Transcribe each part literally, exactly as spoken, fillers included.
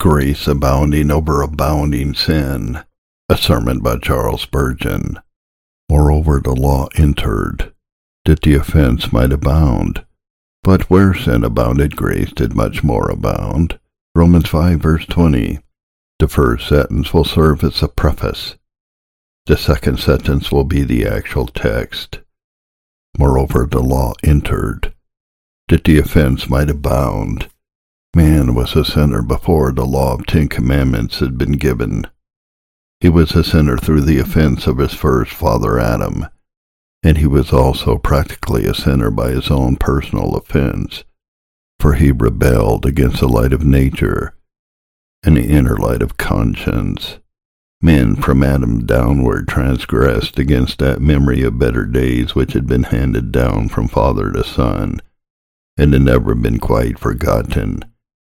Grace Abounding Over Abounding Sin, a sermon by Charles Spurgeon. Moreover the law entered, that the offense might abound. But where sin abounded, grace did much more abound. Romans five, verse twenty. The first sentence will serve as a preface. The second sentence will be the actual text. Moreover the law entered, that the offense might abound. Man was a sinner before the law of Ten Commandments had been given. He was a sinner through the offense of his first father Adam, and he was also practically a sinner by his own personal offense, for he rebelled against the light of nature and the inner light of conscience. Men from Adam downward transgressed against that memory of better days which had been handed down from father to son, and had never been quite forgotten.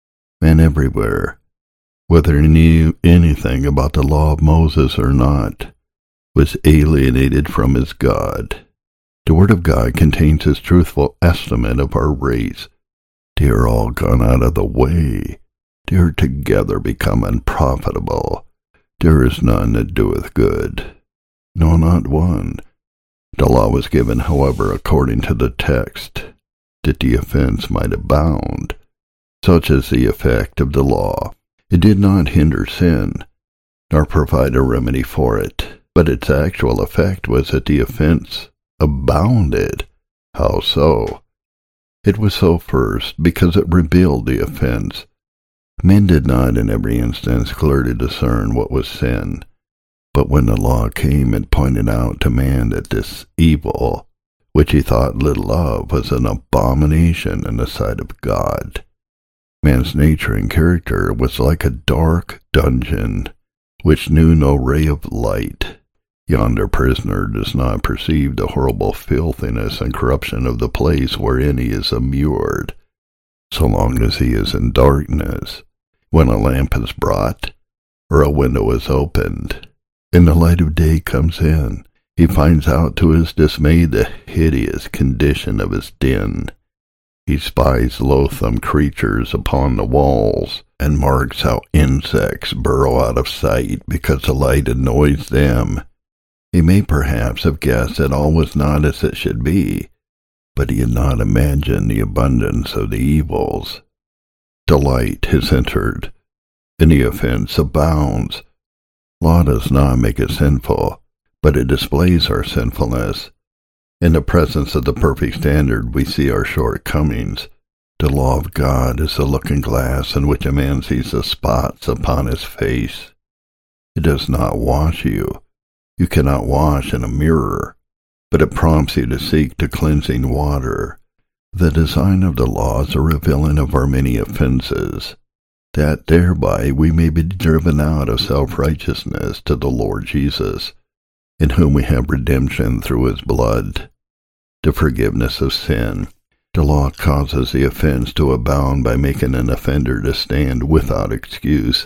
Man everywhere, whether he knew anything about the law of Moses or not, was alienated from his God. The Word of God contains his truthful estimate of our race. They are all gone out of the way. They are together become unprofitable. There is none that doeth good, no, not one. The law was given, however, according to the text, that the offense might abound. Such is the effect of the law. It did not hinder sin, nor provide a remedy for it, but its actual effect was that the offense abounded. How so? It was so first because it revealed the offense. Men did not in every instance clearly discern what was sin, but when the law came and pointed out to man that this evil, which he thought little of, was an abomination in the sight of God. Man's nature and character was like a dark dungeon, which knew no ray of light. Yonder prisoner does not perceive the horrible filthiness and corruption of the place wherein he is immured, so long as he is in darkness. When a lamp is brought, or a window is opened, and the light of day comes in, he finds out to his dismay the hideous condition of his den. He spies loathsome creatures upon the walls, and marks how insects burrow out of sight because the light annoys them. He may perhaps have guessed that all was not as it should be, but he had not imagined the abundance of the evils. The light has entered, and the offense abounds. Law does not make it sinful, but it displays our sinfulness. In the presence of the perfect standard we see our shortcomings. The law of God is the looking-glass in which a man sees the spots upon his face. It does not wash you. You cannot wash in a mirror, but it prompts you to seek the cleansing water. The design of the law is a revealing of our many offenses, that thereby we may be driven out of self-righteousness to the Lord Jesus, in whom we have redemption through his blood, the forgiveness of sin. The law causes the offense to abound by making an offender to stand without excuse.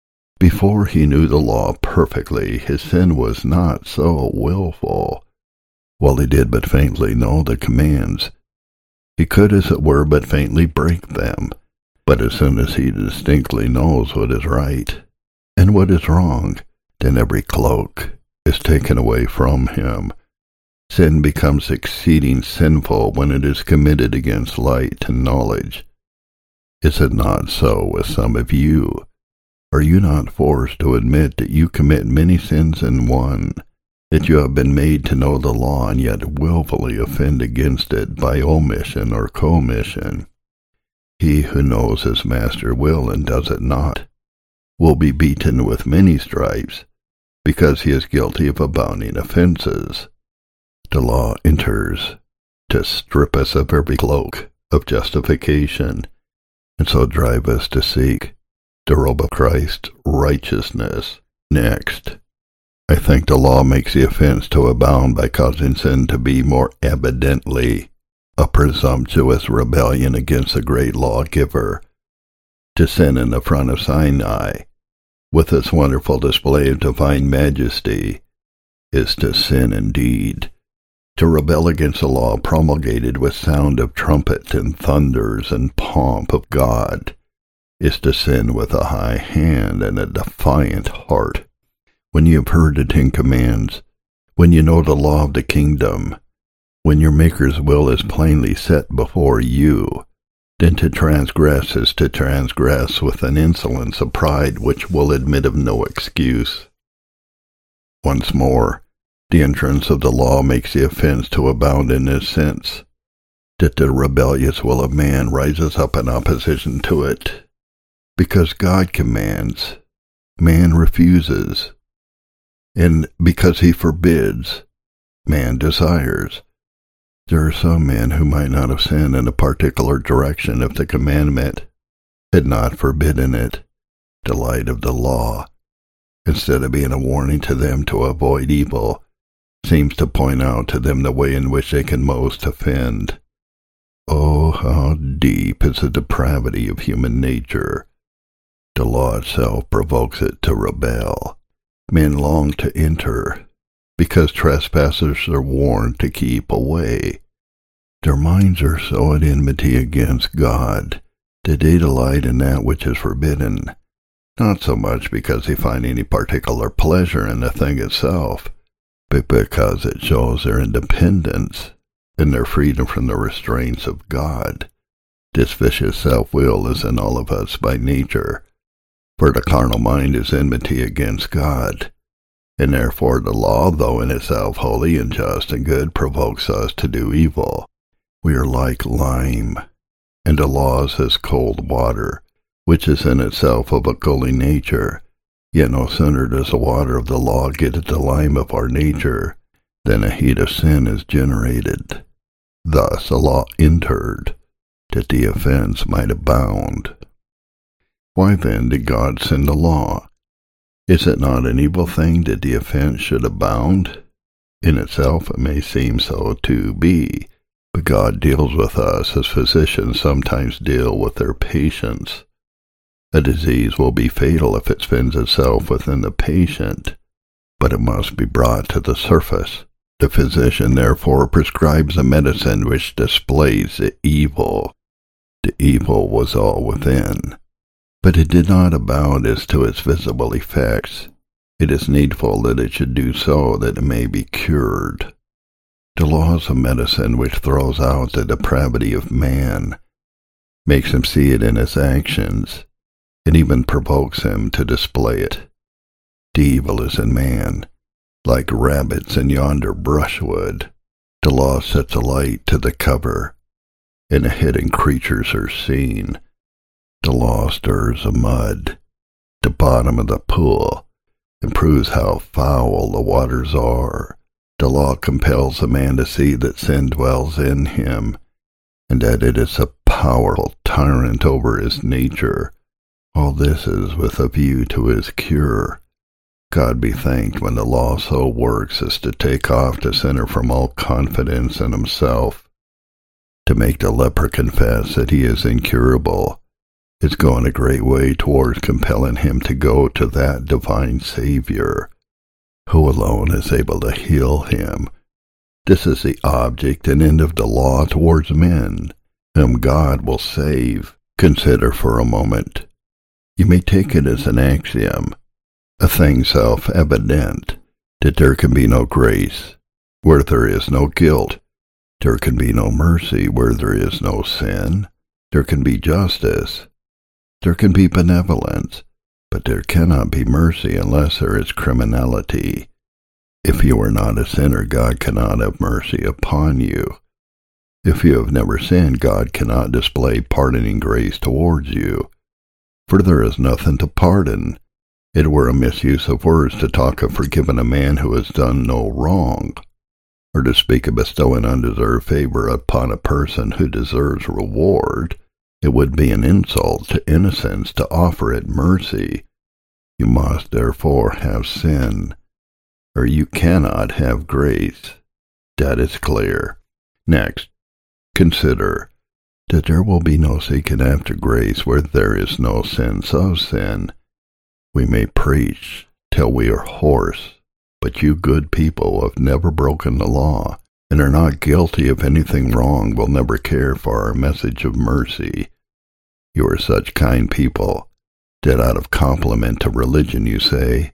Before he knew the law perfectly, his sin was not so willful, while he did but faintly know the commands. He could, as it were, but faintly break them. But as soon as he distinctly knows what is right and what is wrong, then every cloak is taken away from him. Sin becomes exceeding sinful when it is committed against light and knowledge. Is it not so with some of you? Are you not forced to admit that you commit many sins in one, that you have been made to know the law and yet willfully offend against it by omission or commission? He who knows his master will and does it not will be beaten with many stripes, because he is guilty of abounding offenses. The law enters to strip us of every cloak of justification, and so drive us to seek the robe of Christ's righteousness. Next, I think the law makes the offense to abound by causing sin to be more evidently a presumptuous rebellion against the great lawgiver. To sin in the front of Sinai, with its wonderful display of divine majesty, is to sin indeed. To rebel against the law promulgated with sound of trumpet and thunders and pomp of God is to sin with a high hand and a defiant heart. When you have heard the Ten Commands, when you know the law of the kingdom, when your Maker's will is plainly set before you, then to transgress is to transgress with an insolence of pride which will admit of no excuse. Once more, the entrance of the law makes the offense to abound in this sense, that the rebellious will of man rises up in opposition to it. Because God commands, man refuses, and because he forbids, man desires. There are some men who might not have sinned in a particular direction if the commandment had not forbidden it. The light of the law, instead of being a warning to them to avoid evil, seems to point out to them the way in which they can most offend. Oh, how deep is the depravity of human nature! The law itself provokes it to rebel. Men long to enter, because trespassers are warned to keep away. Their minds are so at enmity against God that they delight in that which is forbidden, not so much because they find any particular pleasure in the thing itself, but because it shows their independence and their freedom from the restraints of God. This vicious self-will is in all of us by nature, for the carnal mind is enmity against God, and therefore the law, though in itself holy and just and good, provokes us to do evil. We are like lime, and the law is as cold water, which is in itself of a cooling nature. Yet no sooner does the water of the law get at the lime of our nature, than a heat of sin is generated. Thus the law entered, that the offense might abound. Why then did God send the law? Is it not an evil thing that the offense should abound? In itself it may seem so to be, but God deals with us as physicians sometimes deal with their patients. A disease will be fatal if it spends itself within the patient, but it must be brought to the surface. The physician therefore prescribes a medicine which displays the evil. The evil was all within, but it did not abound as to its visible effects. It is needful that it should do so that it may be cured. The law is a medicine which throws out the depravity of man, makes him see it in his actions, and even provokes him to display it. The evil is in man, like rabbits in yonder brushwood. The law sets a light to the cover, and the hidden creatures are seen. The law stirs the mud, the bottom of the pool, and proves how foul the waters are. The law compels a man to see that sin dwells in him, and that it is a powerful tyrant over his nature. All this is with a view to his cure. God be thanked when the law so works as to take off the sinner from all confidence in himself. To make the leper confess that he is incurable is going a great way towards compelling him to go to that divine Savior, who alone is able to heal him. This is the object and end of the law towards men, whom God will save. Consider for a moment. You may take it as an axiom, a thing self-evident, that there can be no grace where there is no guilt. There can be no mercy where there is no sin. There can be justice. There can be benevolence, but there cannot be mercy unless there is criminality. If you are not a sinner, God cannot have mercy upon you. If you have never sinned, God cannot display pardoning grace towards you. For there is nothing to pardon. It were a misuse of words to talk of forgiving a man who has done no wrong, or to speak of bestowing undeserved favor upon a person who deserves reward. It would be an insult to innocence to offer it mercy. You must therefore have sin, or you cannot have grace. That is clear. Next, consider that there will be no seeking after grace where there is no sense of sin. We may preach till we are hoarse, but you good people who have never broken the law and are not guilty of anything wrong will never care for our message of mercy. You are such kind people that out of compliment to religion you say,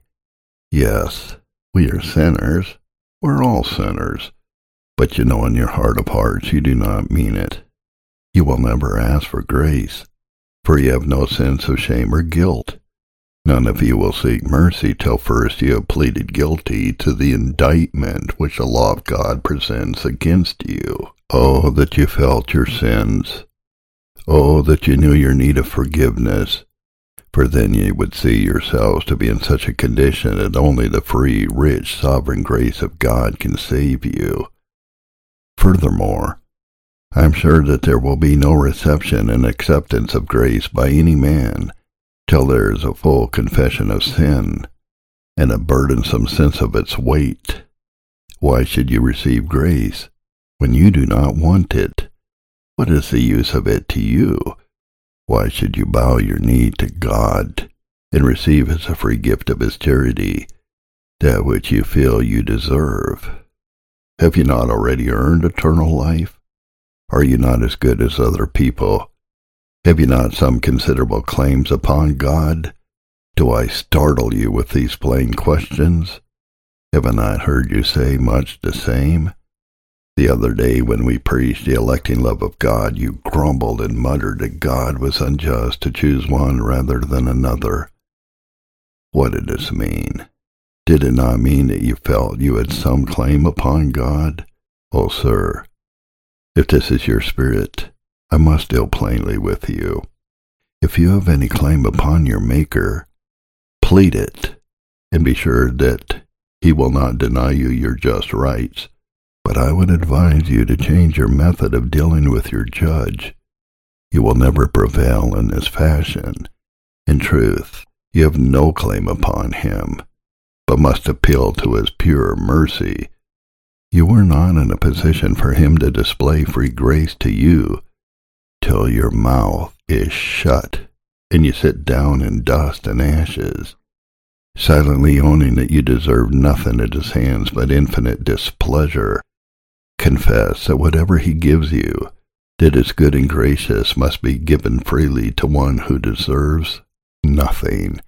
yes, we are sinners. We're all sinners. But you know in your heart of hearts you do not mean it. You will never ask for grace, for you have no sense of shame or guilt. None of you will seek mercy till first you have pleaded guilty to the indictment which the law of God presents against you. Oh, that you felt your sins. Oh, that you knew your need of forgiveness. For then ye would see yourselves to be in such a condition that only the free, rich, sovereign grace of God can save you. Furthermore, I am sure that there will be no reception and acceptance of grace by any man till there is a full confession of sin and a burdensome sense of its weight. Why should you receive grace when you do not want it? What is the use of it to you? Why should you bow your knee to God and receive as a free gift of his charity that which you feel you deserve? Have you not already earned eternal life? Are you not as good as other people? Have you not some considerable claims upon God? Do I startle you with these plain questions? Have I not heard you say much the same? The other day when we preached the electing love of God, you grumbled and muttered that God was unjust to choose one rather than another. What did this mean? Did it not mean that you felt you had some claim upon God? Oh, sir, if this is your spirit, I must deal plainly with you. If you have any claim upon your Maker, plead it, and be sure that he will not deny you your just rights. But I would advise you to change your method of dealing with your judge. You will never prevail in this fashion. In truth, you have no claim upon him, but must appeal to his pure mercy. You are not in a position for him to display free grace to you till your mouth is shut and you sit down in dust and ashes, silently owning that you deserve nothing at his hands but infinite displeasure. Confess that whatever he gives you, that is good and gracious, must be given freely to one who deserves nothing.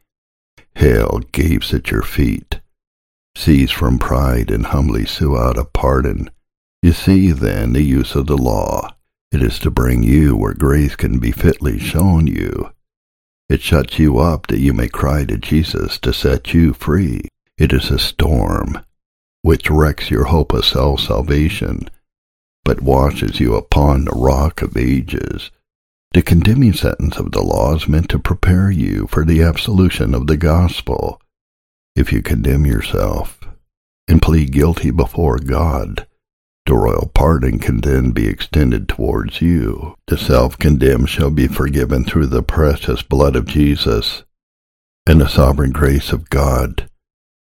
Hell gapes at your feet. Cease from pride and humbly sue out a pardon. You see, then, the use of the law. It is to bring you where grace can be fitly shown you. It shuts you up that you may cry to Jesus to set you free. It is a storm which wrecks your hope of self-salvation, but washes you upon the rock of ages. The condemning sentence of the law is meant to prepare you for the absolution of the gospel. If you condemn yourself and plead guilty before God, the royal pardon can then be extended towards you. The self-condemned shall be forgiven through the precious blood of Jesus and the sovereign grace of God.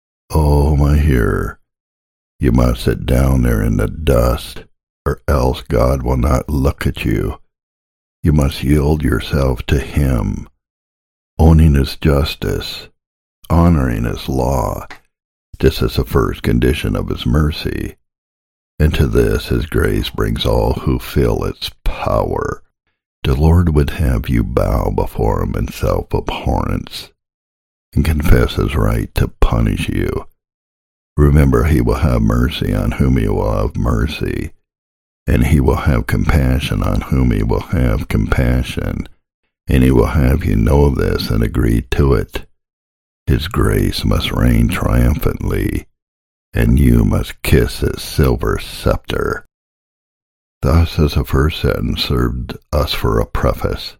Oh, my hearer, you must sit down there in the dust, or else God will not look at you. You must yield yourself to him, owning his justice, honoring his law. This is the first condition of his mercy, and to this his grace brings all who feel its power. The Lord would have you bow before him in self-abhorrence, and confess his right to punish you. Remember, he will have mercy on whom he will have mercy, and he will have compassion on whom he will have compassion, and he will have you know this and agree to it. His grace must reign triumphantly, and you must kiss his silver scepter. Thus, as the first sentence served us for a preface,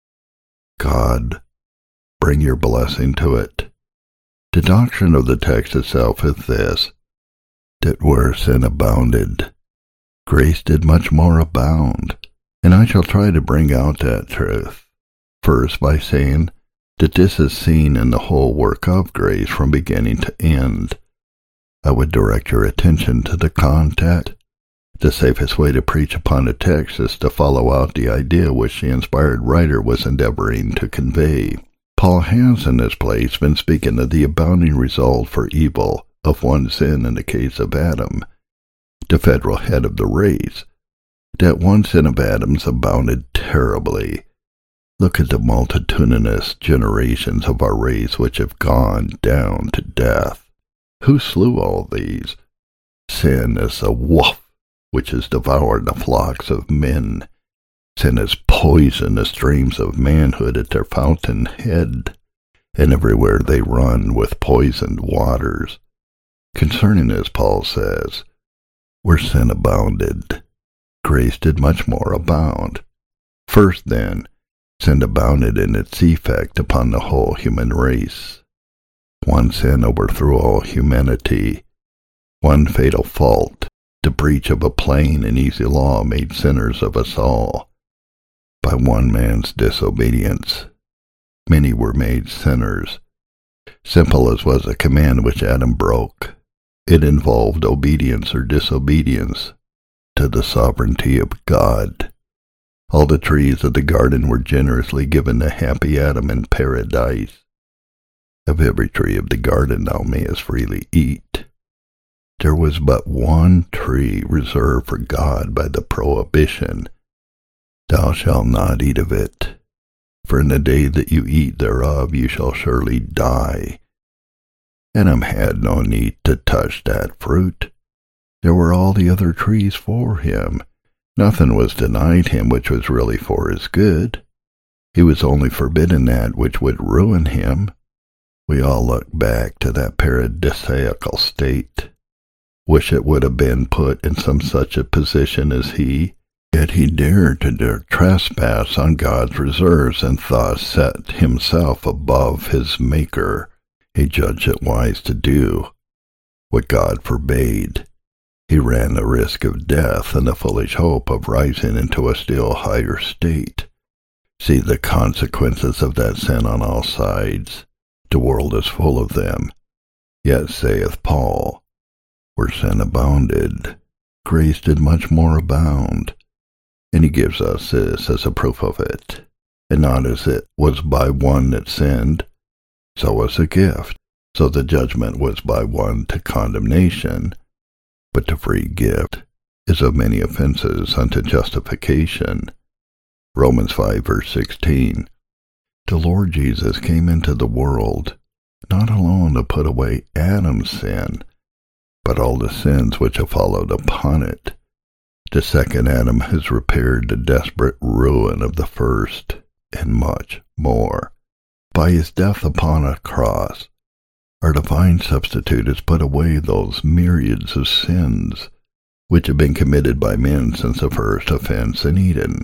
God, bring your blessing to it. The doctrine of the text itself is this, that where sin abounded, grace did much more abound, and I shall try to bring out that truth, first by saying that this is seen in the whole work of grace from beginning to end. I would direct your attention to the content. The safest way to preach upon a text is to follow out the idea which the inspired writer was endeavoring to convey. Paul has in this place been speaking of the abounding result for evil of one sin in the case of Adam, the federal head of the race. That one sin of Adam's abounded terribly. Look at the multitudinous generations of our race which have gone down to death. Who slew all these? Sin is a wolf which has devoured the flocks of men. Sin has poisoned the streams of manhood at their fountainhead, and everywhere they run with poisoned waters. Concerning this, Paul says, where sin abounded, grace did much more abound. First, then, sin abounded in its effect upon the whole human race. One sin overthrew all humanity. One fatal fault, the breach of a plain and easy law, made sinners of us all. By one man's disobedience, many were made sinners. Simple as was the command which Adam broke, it involved obedience or disobedience to the sovereignty of God. All the trees of the garden were generously given to happy Adam in paradise. Of every tree of the garden thou mayest freely eat. There was but one tree reserved for God by the prohibition, thou shalt not eat of it, for in the day that you eat thereof you shall surely die. Adam had no need to touch that fruit. There were all the other trees for him. Nothing was denied him which was really for his good. He was only forbidden that which would ruin him. We all look back to that paradisiacal state. Wish it would have been put in some such a position as he, yet he dared to dare trespass on God's reserves and thus set himself above his Maker. He judged it wise to do what God forbade. He ran the risk of death and the foolish hope of rising into a still higher state. See the consequences of that sin on all sides. The world is full of them. Yet saith Paul, where sin abounded, grace did much more abound. And he gives us this as a proof of it. And not as it was by one that sinned, so was the gift. So the judgment was by one to condemnation, but the free gift is of many offenses unto justification. Romans five verse sixteen. The Lord Jesus came into the world, not alone to put away Adam's sin, but all the sins which have followed upon it. The second Adam has repaired the desperate ruin of the first, and much more. By his death upon a cross, our divine substitute has put away those myriads of sins which have been committed by men since the first offense in Eden.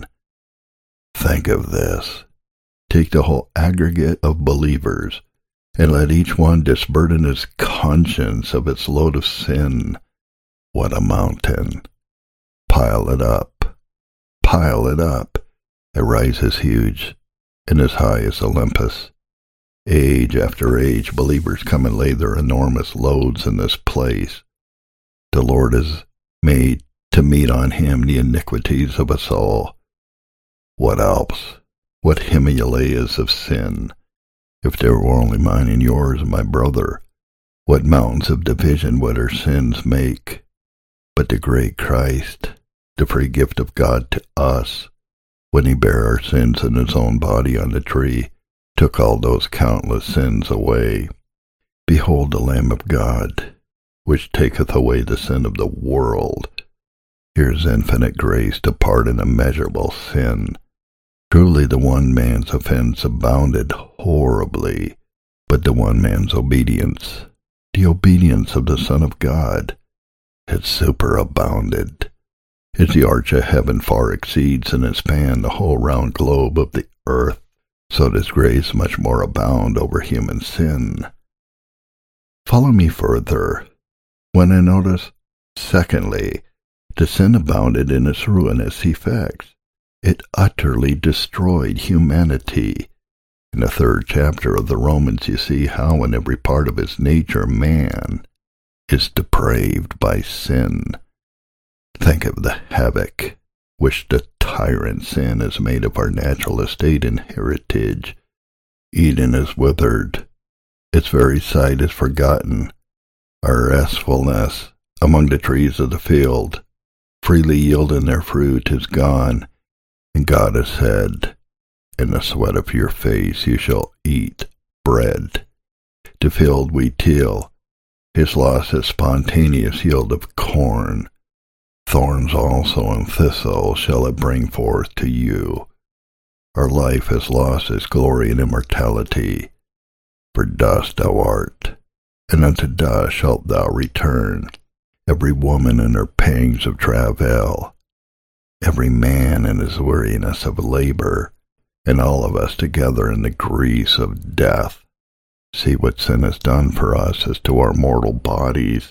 Think of this. Take the whole aggregate of believers, and let each one disburden his conscience of its load of sin. What a mountain! Pile it up, pile it up. It rises huge and as high as Olympus. Age after age, believers come and lay their enormous loads in this place. The Lord has made to meet on him the iniquities of us all. What Alps, what Himalayas of sin! If they were only mine and yours, my brother, what mountains of division would our sins make! But the great Christ, the free gift of God to us, when he bare our sins in his own body on the tree, took all those countless sins away. Behold the Lamb of God, which taketh away the sin of the world. Here's infinite grace to pardon immeasurable sin. Truly the one man's offense abounded horribly, but the one man's obedience, the obedience of the Son of God, had superabounded. As the arch of heaven far exceeds in its span the whole round globe of the earth, so does grace much more abound over human sin. Follow me further, when I notice, secondly, the sin abounded in its ruinous effects. It utterly destroyed humanity. In the third chapter of the Romans you see how in every part of his nature man is depraved by sin. Think of the havoc which the tyrant sin has made of our natural estate and heritage. Eden is withered. Its very site is forgotten. Our restfulness among the trees of the field, freely yielding their fruit, is gone. And God has said, in the sweat of your face you shall eat bread. To field we till, his loss is spontaneous yield of corn. Thorns also and thistles shall it bring forth to you. Our life has lost its glory and immortality. For dust thou art, and unto dust shalt thou return. Every woman in her pangs of travail, every man in his weariness of labor, and all of us together in the grease of death. See what sin has done for us as to our mortal bodies.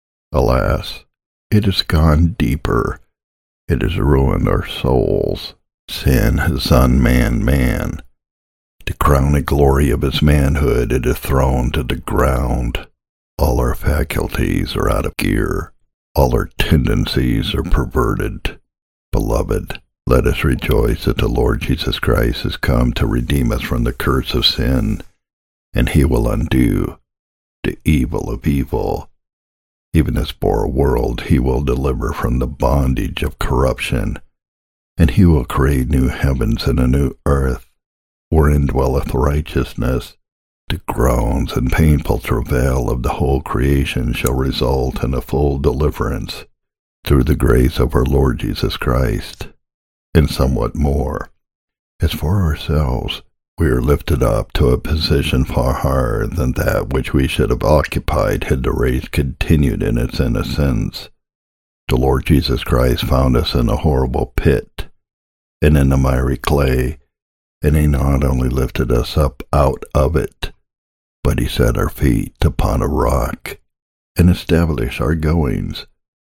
Alas, it has gone deeper. It has ruined our souls. Sin has unmanned man. The crowning glory of his manhood it is thrown to the ground. All our faculties are out of gear. All our tendencies are perverted. Beloved, let us rejoice that the Lord Jesus Christ has come to redeem us from the curse of sin, and he will undo the evil of evil. Even as for a world he will deliver from the bondage of corruption, and he will create new heavens and a new earth, wherein dwelleth righteousness. The groans and painful travail of the whole creation shall result in a full deliverance through the grace of our Lord Jesus Christ, and somewhat more. As for ourselves, we are lifted up to a position far higher than that which we should have occupied had the race continued in its innocence. The Lord Jesus Christ found us in a horrible pit, and in the miry clay, and he not only lifted us up out of it, but he set our feet upon a rock, and established our goings.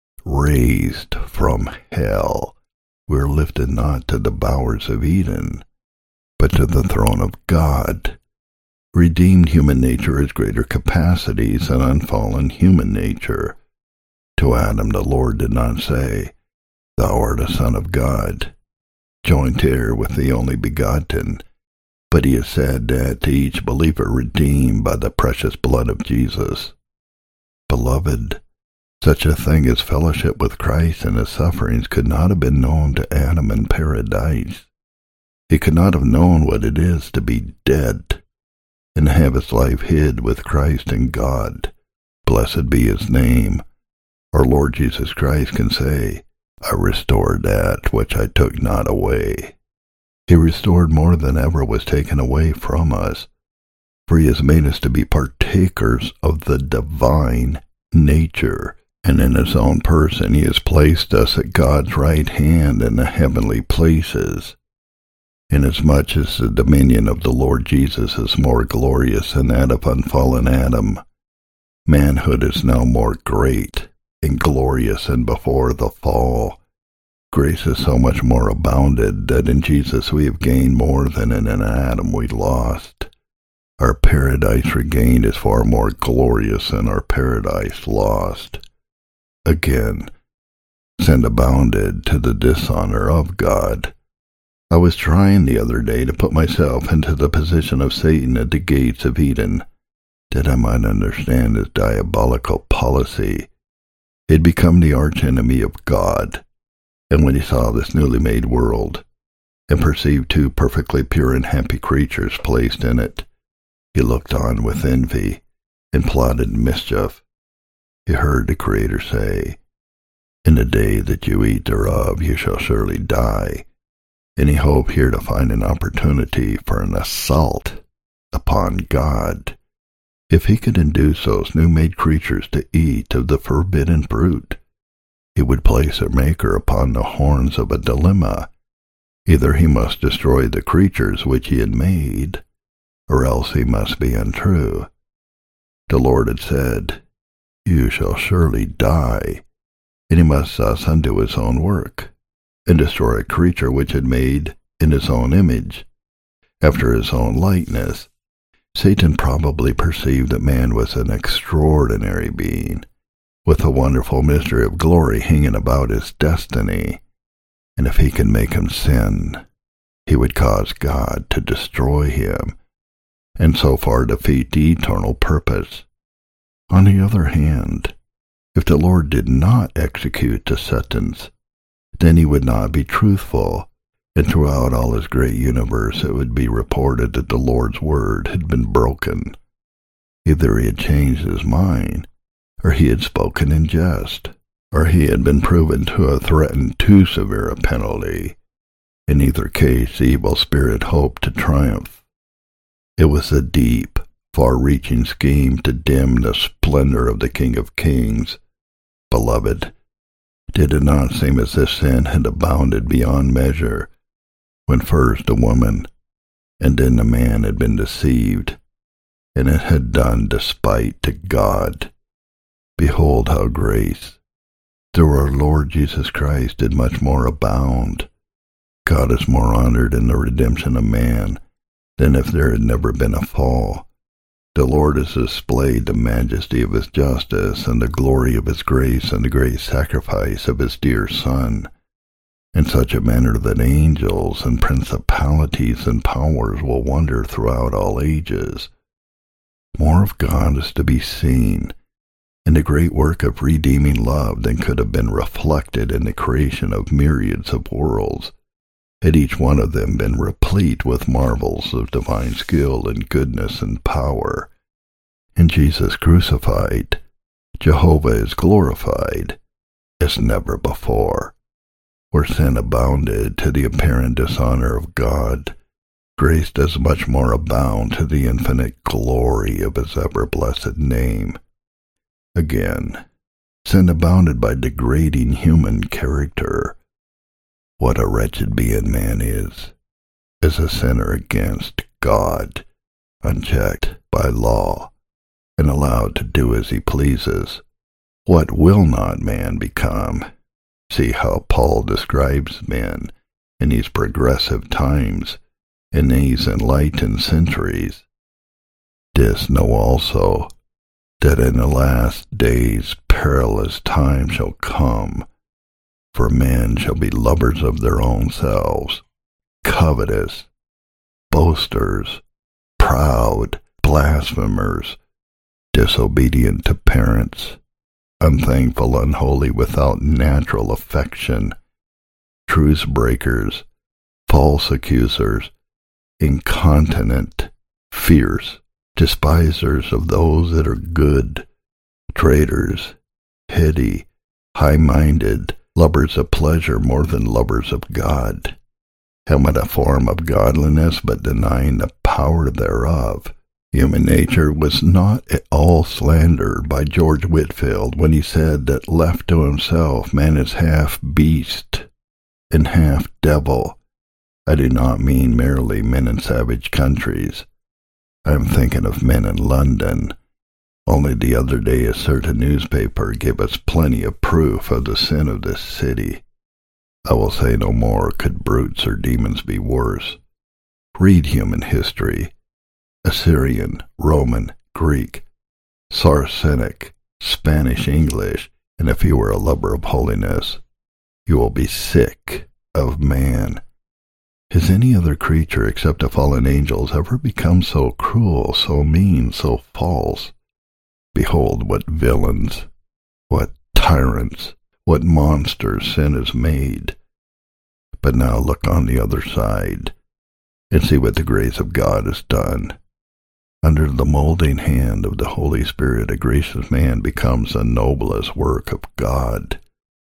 Raised from hell, we are lifted not to the bowers of Eden, but to the throne of God. Redeemed human nature has greater capacities than unfallen human nature. To Adam the Lord did not say, Thou art a son of God, joint heir with the only begotten, but he has said that to each believer redeemed by the precious blood of Jesus. Beloved, such a thing as fellowship with Christ and his sufferings could not have been known to Adam in paradise. He could not have known what it is to be dead and have his life hid with Christ in God. Blessed be his name. Our Lord Jesus Christ can say, I restored that which I took not away. He restored more than ever was taken away from us, for he has made us to be partakers of the divine nature, and in his own person he has placed us at God's right hand in the heavenly places. Inasmuch as the dominion of the Lord Jesus is more glorious than that of unfallen Adam, manhood is now more great and glorious than before the fall. Grace is so much more abounded that in Jesus we have gained more than in an Adam we lost. Our paradise regained is far more glorious than our paradise lost. Again, sin abounded to the dishonor of God. I was trying the other day to put myself into the position of Satan at the gates of Eden, that I might understand his diabolical policy. He had become the archenemy of God, and when he saw this newly made world, and perceived two perfectly pure and happy creatures placed in it, he looked on with envy, and plotted mischief. He heard the Creator say, In the day that you eat thereof you shall surely die, and he hoped here to find an opportunity for an assault upon God. If he could induce those new-made creatures to eat of the forbidden fruit, he would place their Maker upon the horns of a dilemma. Either he must destroy the creatures which he had made, or else he must be untrue. The Lord had said, You shall surely die, and he must thus undo his own work, and destroy a creature which had made in his own image, after his own likeness. Satan probably perceived that man was an extraordinary being, with a wonderful mystery of glory hanging about his destiny, and if he could make him sin, he would cause God to destroy him, and so far defeat the eternal purpose. On the other hand, if the Lord did not execute the sentence, then he would not be truthful, And throughout all his great universe it would be reported that the Lord's word had been broken. Either he had changed his mind, or he had spoken in jest, or he had been proven to have threatened too severe a penalty. In either case, the evil spirit hoped to triumph. It was a deep, far-reaching scheme to dim the splendor of the King of Kings. Beloved, did it not seem as if sin had abounded beyond measure, when first the woman and then the man had been deceived, and it had done despite to God? Behold how grace, through our Lord Jesus Christ, did much more abound. God is more honored in the redemption of man than if there had never been a fall. The Lord has displayed the majesty of his justice and the glory of his grace and the great sacrifice of his dear Son, in such a manner that angels and principalities and powers will wonder throughout all ages. More of God is to be seen in the great work of redeeming love than could have been reflected in the creation of myriads of worlds, had each one of them been replete with marvels of divine skill and goodness and power. In Jesus crucified, Jehovah is glorified as never before. Where sin abounded to the apparent dishonor of God, grace does much more abound to the infinite glory of his ever-blessed name. Again, sin abounded by degrading human character. What a wretched being man is, as a sinner against God, unchecked by law, and allowed to do as he pleases. What will not man become? See how Paul describes men in these progressive times, in these enlightened centuries. This know also, that in the last days perilous times shall come, for men shall be lovers of their own selves, covetous, boasters, proud, blasphemers, disobedient to parents, unthankful, unholy, without natural affection, truce breakers, false accusers, incontinent, fierce, despisers of those that are good, traitors, heady, high-minded, lovers of pleasure more than lovers of God, having a form of godliness but denying the power thereof. Human nature was not at all slandered by George Whitefield when he said that left to himself man is half beast and half devil. I do not mean merely men in savage countries. I am thinking of men in London. Only the other day a certain newspaper gave us plenty of proof of the sin of this city. I will say no more. Could brutes or demons be worse? Read human history. Assyrian, Roman, Greek, Saracenic, Spanish, English, and if you are a lover of holiness, you will be sick of man. Has any other creature except the fallen angels ever become so cruel, so mean, so false? Behold what villains, what tyrants, what monsters sin has made. But now look on the other side, and see what the grace of God has done. Under the molding hand of the Holy Spirit, a gracious man becomes the noblest work of God.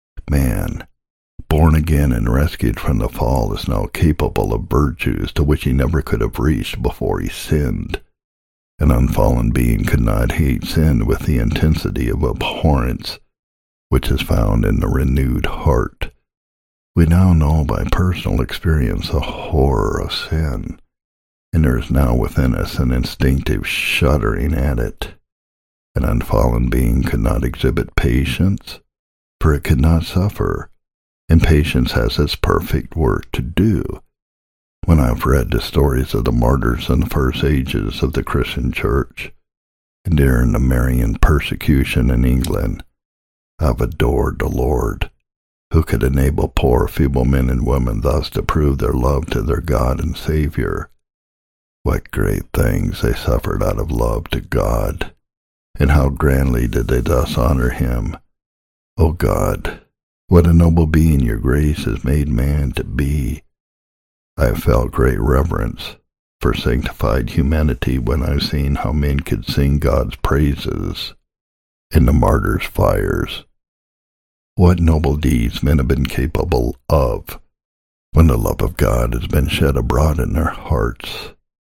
Man, born again and rescued from the fall, is now capable of virtues to which he never could have reached before he sinned. An unfallen being could not hate sin with the intensity of abhorrence which is found in the renewed heart. We now know by personal experience the horror of sin, and there is now within us an instinctive shuddering at it. An unfallen being could not exhibit patience, for it could not suffer, and patience has its perfect work to do. When I've read the stories of the martyrs in the first ages of the Christian Church, and during the Marian persecution in England, I've adored the Lord, who could enable poor feeble men and women thus to prove their love to their God and Savior. What great things they suffered out of love to God, and how grandly did they thus honor him. O God, what a noble being your grace has made man to be. I have felt great reverence for sanctified humanity when I've seen how men could sing God's praises in the martyrs' fires. What noble deeds men have been capable of when the love of God has been shed abroad in their hearts.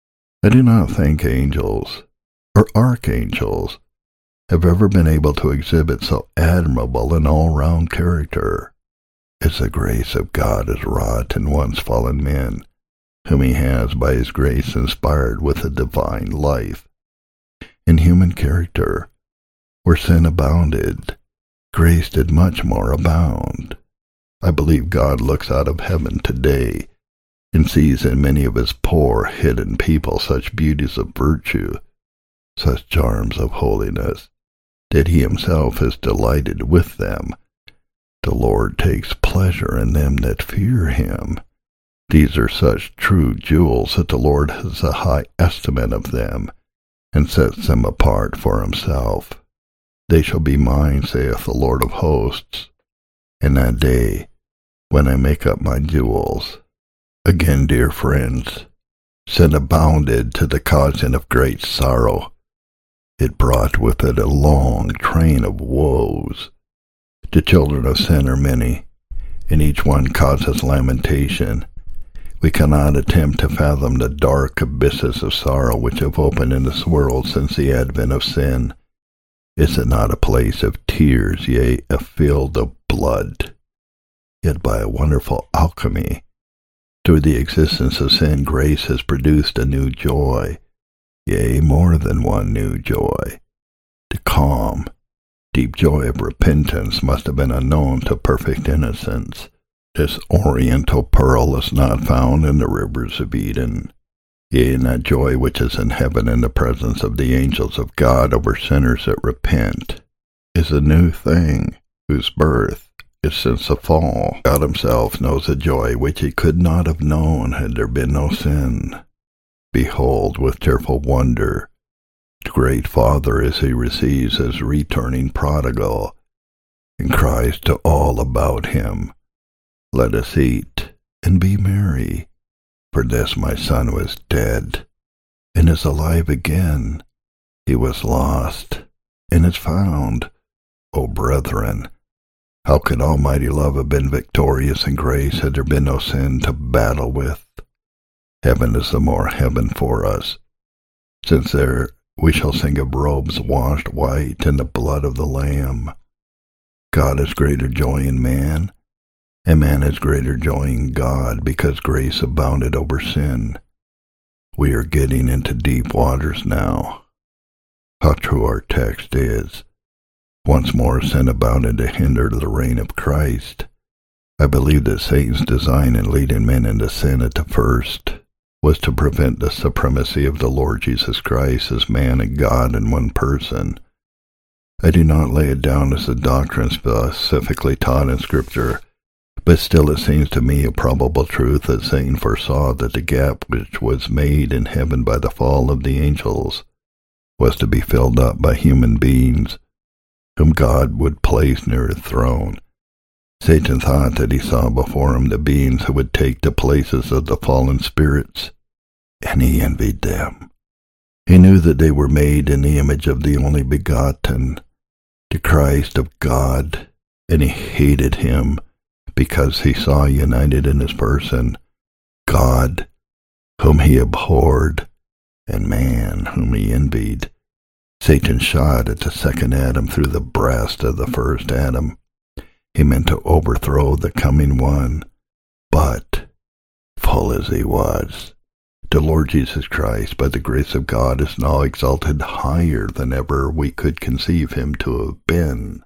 I do not think angels or archangels have ever been able to exhibit so admirable an all-round character as the grace of God has wrought in once fallen men, whom he has by his grace inspired with a divine life. In human character, where sin abounded, grace did much more abound. I believe God looks out of heaven today and sees in many of his poor, hidden people such beauties of virtue, such charms of holiness, that he himself is delighted with them. The Lord takes pleasure in them that fear him. These are such true jewels that the Lord has a high estimate of them, and sets them apart for himself. They shall be mine, saith the Lord of hosts, in that day when I make up my jewels. Again, dear friends, sin abounded to the causing of great sorrow. It brought with it a long train of woes. The children of sin are many, and each one causes lamentation. We cannot attempt to fathom the dark abysses of sorrow which have opened in this world since the advent of sin. Is it not a place of tears, yea, a field of blood? Yet by a wonderful alchemy, through the existence of sin, grace has produced a new joy, yea, more than one new joy. The calm, deep joy of repentance must have been unknown to perfect innocence. This oriental pearl is not found in the rivers of Eden. Yea, in that joy which is in heaven in the presence of the angels of God over sinners that repent, is a new thing, whose birth is since the fall. God himself knows a joy which he could not have known had there been no sin. Behold, with tearful wonder, the great Father as he receives his returning prodigal, and cries to all about him, Let us eat and be merry, for this my son was dead, and is alive again. He was lost, and is found. O brethren, how could almighty love have been victorious in grace had there been no sin to battle with? Heaven is the more heaven for us, since there we shall sing of robes washed white in the blood of the Lamb. God has greater joy in man, and man has greater joy in God, because grace abounded over sin. We are getting into deep waters now. How true our text is. Once more sin abounded to hinder the reign of Christ. I believe that Satan's design in leading men into sin at the first was to prevent the supremacy of the Lord Jesus Christ as man and God in one person. I do not lay it down as a doctrine specifically taught in Scripture, but still it seems to me a probable truth that Satan foresaw that the gap which was made in heaven by the fall of the angels was to be filled up by human beings, whom God would place near his throne. Satan thought that he saw before him the beings who would take the places of the fallen spirits, and he envied them. He knew that they were made in the image of the only begotten, the Christ of God, and he hated him because he saw united in his person God, whom he abhorred, and man, whom he envied. Satan shot at the second Adam through the breast of the first Adam. He meant to overthrow the coming one, but, full as he was, the Lord Jesus Christ, by the grace of God, is now exalted higher than ever we could conceive him to have been.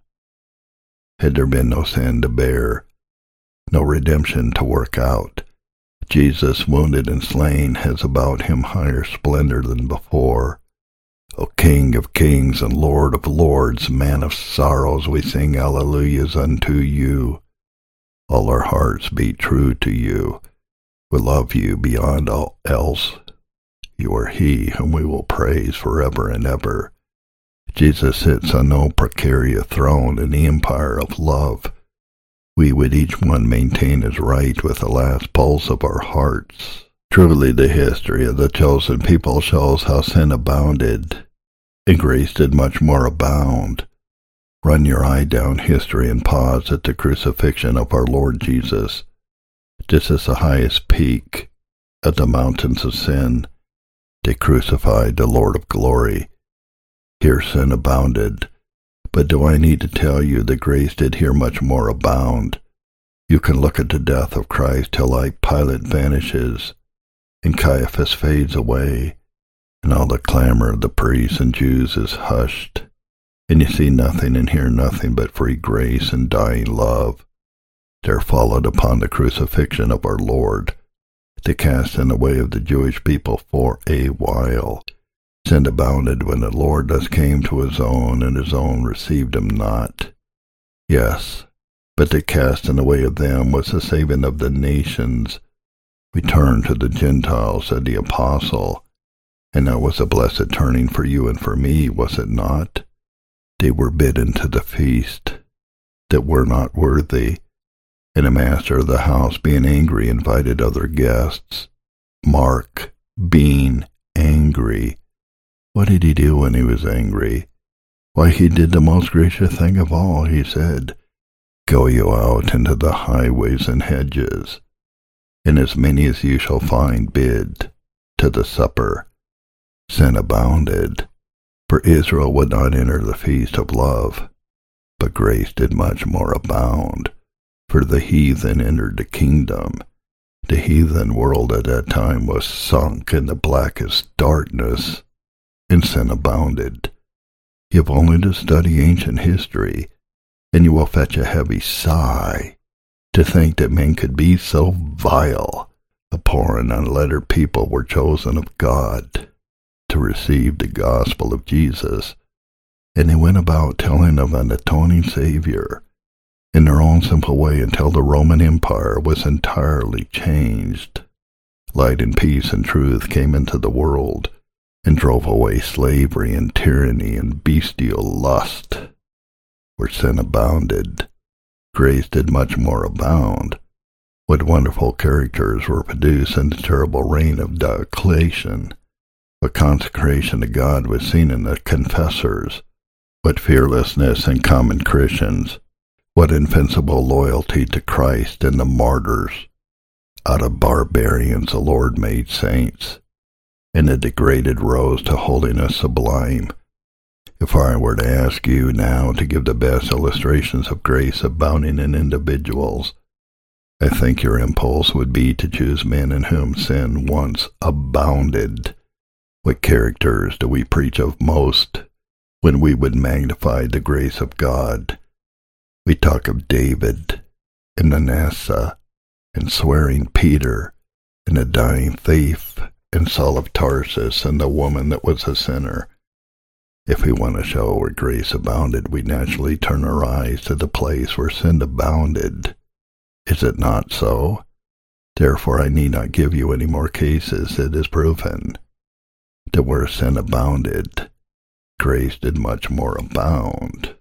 Had there been no sin to bear, no redemption to work out, Jesus, wounded and slain, has about him higher splendor than before. O King of kings and Lord of lords, Man of sorrows, we sing alleluias unto you. All our hearts beat true to you. We love you beyond all else. You are he whom we will praise forever and ever. Jesus sits on no precarious throne in the empire of love. we would each one maintain his right with the last pulse of our hearts. Truly the history of the chosen people shows how sin abounded, and grace did much more abound. Run your eye down history and pause at the crucifixion of our Lord Jesus. This is the highest peak of the mountains of sin. They crucified the Lord of glory. Here sin abounded, but do I need to tell you that grace did here much more abound? You can look at the death of Christ till like Pilate vanishes, and Caiaphas fades away, and all the clamor of the priests and Jews is hushed, and you see nothing and hear nothing but free grace and dying love. There followed upon the crucifixion of our Lord the casting away of the Jewish people for a while. Sin abounded when the Lord thus came to his own, and his own received him not. Yes, but the casting away of them was the saving of the nations. Return to the Gentiles, said the apostle, and that was a blessed turning for you and for me, was it not? They were bidden to the feast that were not worthy, and the master of the house, being angry, invited other guests. Mark, being angry. What did he do when he was angry? Why, he did the most gracious thing of all. He said, Go you out into the highways and hedges, and as many as you shall find bid to the supper. Sin abounded, for Israel would not enter the feast of love, but grace did much more abound, for the heathen entered the kingdom. The heathen world at that time was sunk in the blackest darkness, and sin abounded. You have only to study ancient history, and you will fetch a heavy sigh to think that men could be so vile. A poor and unlettered people were chosen of God to receive the gospel of Jesus, and they went about telling of an atoning Savior in their own simple way until the Roman Empire was entirely changed. Light and peace and truth came into the world and drove away slavery and tyranny and bestial lust. Where sin abounded, grace did much more abound. What wonderful characters were produced in the terrible reign of Diocletian. What consecration to God was seen in the confessors. What fearlessness in common Christians. What invincible loyalty to Christ in the martyrs. Out of barbarians the Lord made saints, and the degraded rose to holiness sublime. If I were to ask you now to give the best illustrations of grace abounding in individuals, I think your impulse would be to choose men in whom sin once abounded. What characters do we preach of most when we would magnify the grace of God? We talk of David and Manasseh, and swearing Peter, and the dying thief, and Saul of Tarsus, and the woman that was a sinner. If we want to show where grace abounded, we naturally turn our eyes to the place where sin abounded. Is it not so? Therefore I need not give you any more cases. It is proven that where sin abounded, grace did much more abound.